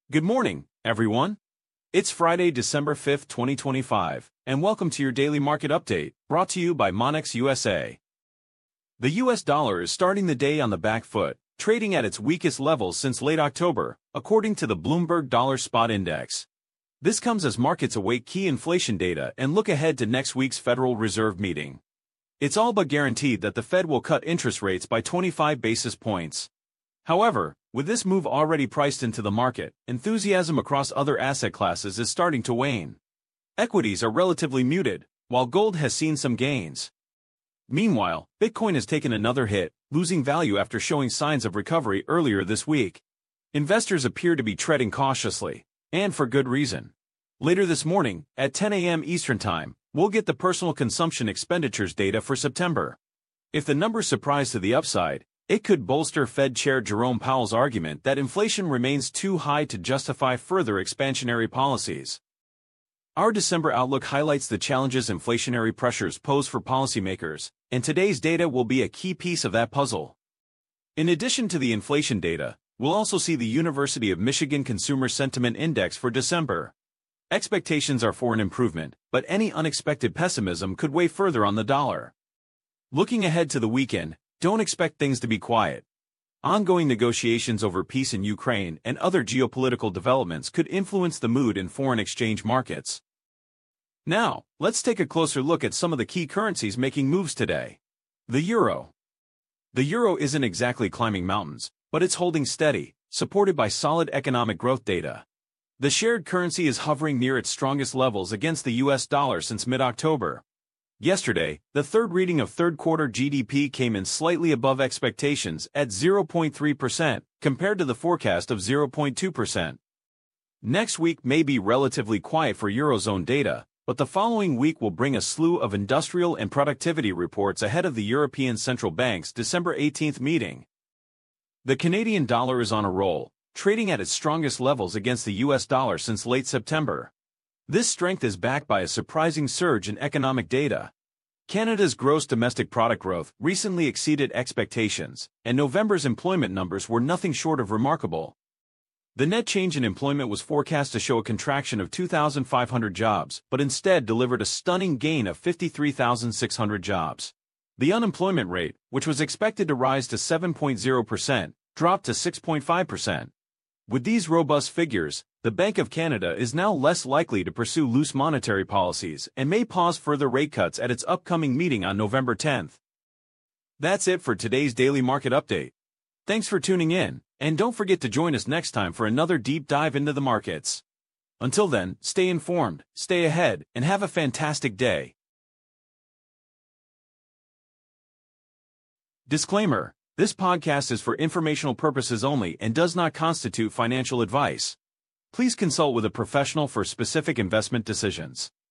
Good morning, everyone. It's Friday, December 5th, 2025, and welcome to your daily market update, brought to you by Monex USA. The US dollar is starting the day on the back foot, trading at its weakest levels since late October, according to the Bloomberg Dollar Spot Index. This comes as markets await key inflation data and look ahead to next week's Federal Reserve meeting. It's all but guaranteed that the Fed will cut interest rates by 25 basis points. However, with this move already priced into the market, enthusiasm across other asset classes is starting to wane. Equities are relatively muted, while gold has seen some gains. Meanwhile, Bitcoin has taken another hit, losing value after showing signs of recovery earlier this week. Investors appear to be treading cautiously, and for good reason. Later this morning, at 10 a.m. Eastern Time, we'll get the personal consumption expenditures data for September. If the numbers surprise to the upside, it could bolster Fed Chair Jerome Powell's argument that inflation remains too high to justify further expansionary policies. Our December outlook highlights the challenges inflationary pressures pose for policymakers, and today's data will be a key piece of that puzzle. In addition to the inflation data, we'll also see the University of Michigan Consumer Sentiment Index for December. Expectations are for an improvement, but any unexpected pessimism could weigh further on the dollar. Looking ahead to the weekend, don't expect things to be quiet. Ongoing negotiations over peace in Ukraine and other geopolitical developments could influence the mood in foreign exchange markets. Now, let's take a closer look at some of the key currencies making moves today. The euro. The euro isn't exactly climbing mountains, but it's holding steady, supported by solid economic growth data. The shared currency is hovering near its strongest levels against the US dollar since mid-October. Yesterday, the third reading of third-quarter GDP came in slightly above expectations at 0.3%, compared to the forecast of 0.2%. Next week may be relatively quiet for Eurozone data, but the following week will bring a slew of industrial and productivity reports ahead of the European Central Bank's December 18th meeting. The Canadian dollar is on a roll, trading at its strongest levels against the US dollar since late September. This strength is backed by a surprising surge in economic data. Canada's gross domestic product growth recently exceeded expectations, and November's employment numbers were nothing short of remarkable. The net change in employment was forecast to show a contraction of 2,500 jobs, but instead delivered a stunning gain of 53,600 jobs. The unemployment rate, which was expected to rise to 7.0%, dropped to 6.5%. With these robust figures, the Bank of Canada is now less likely to pursue loose monetary policies and may pause further rate cuts at its upcoming meeting on November 10th. That's it for today's daily market update. Thanks for tuning in, and don't forget to join us next time for another deep dive into the markets. Until then, stay informed, stay ahead, and have a fantastic day. Disclaimer: this podcast is for informational purposes only and does not constitute financial advice. Please consult with a professional for specific investment decisions.